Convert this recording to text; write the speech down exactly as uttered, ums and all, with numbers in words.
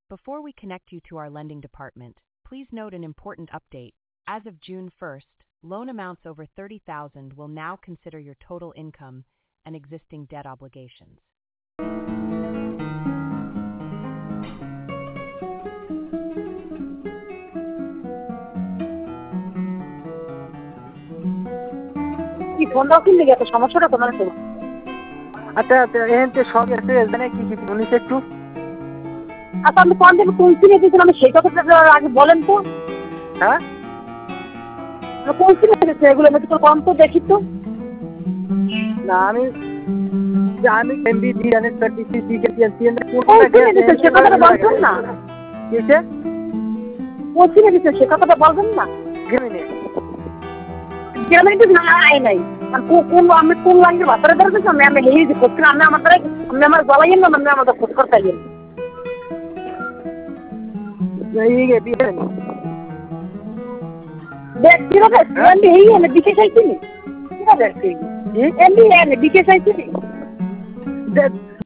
Before we connect you to our lending department, please note an important update. As of June first, loan amounts over thirty thousand will now consider your total income and existing debt obligations. কি phone দাও কি লেগে এত সমস্যাটা তোমার তো? আচ্ছা আচ্ছা এতে সব আছে এখানে কি কি বলিস একটু? আচ্ছা আমি কোন দিন কোন সিনে দিয়েছিলাম আমি সেই কথাটা আগে বলেন তো। হ্যাঁ কোন সিনে দিয়েছে এগুলো আমি তো কম তো দেখি তো। না আমি আমি এমবি ডি জানেন thirty C K T N কোনটা দিয়েছে সে কথাটা বলছেন না। কিসে? কোন সিনে দিয়েছে সে কথাটা বলবেন না। গেমিনে গেমিনে না আই নাই আর কোন আমি কোন লাইনের ভাষাটা ধরতেছি আমি আমি হেই যে করতে আমি আমাদের আমি আমার গলাইয়েন না আমি আমাদের খোঁজ করতে গেল এই গে দিয়ে দেখ কিরা দেখ আমি হেই আমি বিকে চাইছি কিরা দেখ এমবি এমবি বিকে চাইছি